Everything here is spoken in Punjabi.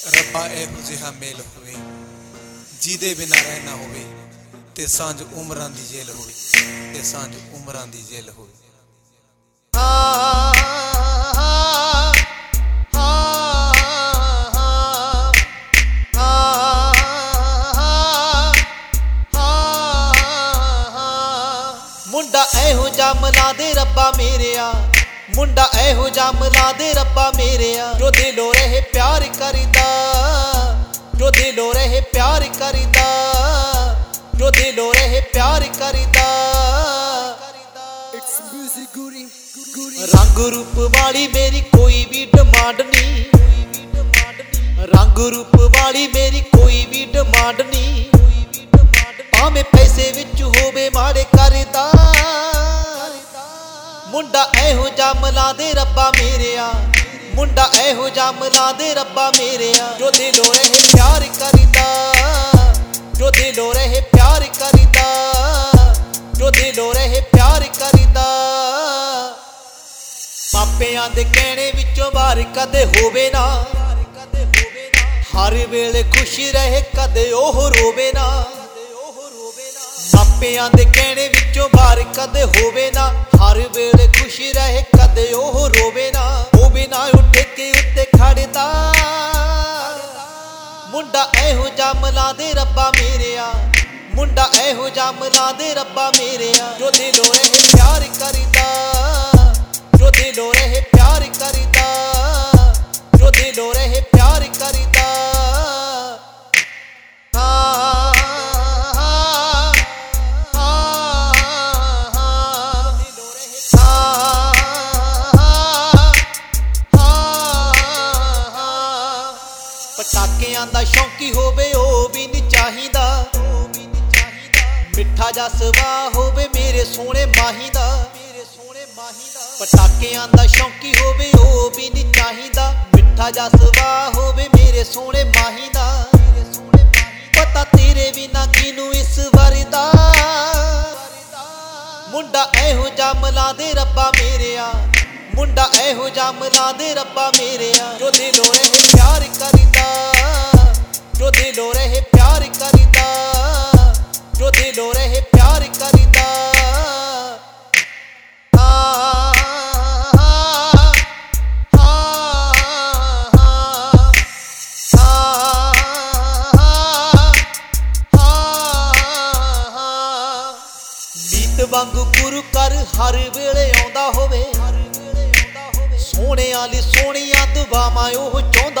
ਰੱਬਾ ਇਹੋ ਜਿਹਾ ਮੇਲ ਹੋਵੇ ਜਿਹਦੇ ਬਿਨਾਂ ਰਹਿਣਾ ਹੋਵੇ ਤੇ ਸਾਂਝ ਉਮਰਾਂ ਦੀ ਜੇਲ੍ਹ ਹੋਵੇ ਤੇ ਸਾਂਝ ਉਮਰਾਂ ਦੀ ਜੇਲ੍ਹ ਹੋਵੇ। ਮੁੰਡਾ ਇਹੋ ਜਿਹਾ ਮਿਲਾ ਦੇ ਰੱਬਾ ਮੇਰਿਆ, ਮੁੰਡਾ ਇਹੋ ਜਿਹਾ ਮਿਲਾ ਦੇ ਰੱਬਾ ਮੇਰਿਆ, ਜੋ ਦਿਲੋਂ ਰਹੇ ਪਿਆਰ ਕਰੀਦਾ, ਜੋ ਦਿਲੋਂ ਰਹੇ ਪਿਆਰ ਕਰੀਦਾ, ਜੋ ਦਿਲੋਂ ਰਹੇ ਪਿਆਰ ਕਰੀਦਾ। ਰੰਗ ਰੂਪ ਵਾਲੀ ਮੇਰੀ ਕੋਈ ਵੀ ਡਿਮਾਂਡ ਨਹੀਂ, ਰੰਗ ਰੂਪ ਵਾਲੀ ਮੇਰੀ ਕੋਈ ਵੀ ਡਿਮਾਂਡ ਨਹੀਂ, ਭਾਵੇਂ ਪੈਸੇ ਵਿੱਚ ਹੋਵੇ ਮਾੜੇ ਕਰਦਾ। ਮੁੰਡਾ ਇਹੋ ਜਿਹਾ ਮਿਲਾ ਦੇ ਰੱਬਾ ਮੇਰਿਆ, ਮੁੰਡਾ ਇਹੋ ਜਿਹਾ ਮਿਲਾ ਦੇ ਰੱਬਾ ਮੇਰਿਆ, ਜੋ ਦਿਲੋਂ ਰਹੇ ਪਿਆਰ ਕਰੀਦਾ, ਜੋ ਦਿਲੋਂ ਰਹੇ ਪਿਆਰ ਕਰੀਦਾ, ਜੋ ਦਿਲੋਂ ਰਹੇ ਪਿਆਰ ਕਰੀਦਾ। ਮਾਪਿਆਂ ਦੇ ਕਹਿਣੇ ਵਿੱਚੋਂ ਬਾਹਰ ਕਦੇ ਹੋਵੇ ਨਾ, ਹਰ ਵੇਲੇ ਖੁਸ਼ੀ ਰਹੇ ਕਦੇ ਉਹ ਰੋਵੇ ਨਾ। ਮਾਪਿਆਂ ਦੇ ਕਹਿਣੇ ਵਿੱਚੋਂ ਬਾਹਰ ਕਦੇ ਹੋਵੇ ਨਾ, ਹਰ ਵੇਲੇ ਖੁਸ਼ੀ ਰਹੇ ਕਦੇ ਉਹ ਰੋਵੇ ਨਾ। ਹੋਵੇ ਨਾ ਉੱਠ ਕੇ ਉੱਤੇ ਖੜਦਾ, ਮੁੰਡਾ ਇਹੋ ਜਿਹਾ ਮਿਲਾ ਦੇ ਰੱਬਾ ਮੇਰਿਆ, ਮੁੰਡਾ ਇਹੋ ਜਿਹਾ ਮਿਲਾ ਦੇ ਰੱਬਾ ਮੇਰਿਆ, ਜੋ ਦਿਲੋਂ ਰਹੇ ਪਿਆਰ ਕਰੀਦਾ, ਜੋ ਦਿਲੋਂ ਰਹੇ ਪਿਆਰ ਕਰੀਦਾ, ਜੋ ਦਿਲੋਂ ਰਹੇ ਪਿਆਰ ਕਰੀਦਾ। ਪਟਾਕਿਆਂ ਦਾ ਸ਼ੌਂਕੀ ਹੋਵੇ ਉਹ ਵੀ ਨਹੀਂ ਚਾਹੀਦਾ, ਮਿੱਠਾ ਜਿਹਾ ਸੁਭਾਅ ਹੋਵੇ ਮੇਰੇ ਸੋਹਣੇ ਮਾਹੀ ਦਾ। ਪਟਾਕਿਆਂ ਦਾ ਸ਼ੌਂਕੀ ਹੋਵੇ ਉਹ ਵੀ ਨਹੀਂ ਚਾਹੀਦਾ, ਮਿੱਠਾ ਜਿਹਾ ਸੁਭਾਅ ਹੋਵੇ ਮੇਰੇ ਸੋਹਣੇ ਮਾਹੀ ਦਾ। ਪਤਾ ਤੇਰੇ ਬਿਨਾਂ ਕਿਨੂੰ ਇਸ ਵਾਰੀ ਦਾ, ਮੁੰਡਾ ਇਹੋ ਜਿਹਾ ਮਿਲਾ ਦੇ ਰੱਬਾ ਮੇਰਿਆ, ਮੁੰਡਾ ਇਹੋ ਜਿਹਾ ਮਿਲਾ ਦੇ ਰੱਬਾ ਮੇਰਿਆ, ਜੋ ਦਿਲੋਂ ਰਹੇ ਪਿਆਰ ਕਰੀਦਾ, ਜੋ ਦਿਲੋਂ ਰਹੇ ਪਿਆਰ ਕਰੀਦਾ, ਜੋ ਦਿਲੋਂ ਰਹੇ ਪਿਆਰ ਕਰੀਦਾ। ਨੀਤ ਵਾਂਗੂ ਗੁਰੂ ਘਰ ਹਰ ਵੇਲੇ ਆਉਂਦਾ ਹੋਵੇ, ਸੋਹਣਿਆਂ ਲਈ ਸੋਹਣੀਆਂ ਦੁਆਵਾਂ ਉਹ ਚਾਹੁੰਦਾ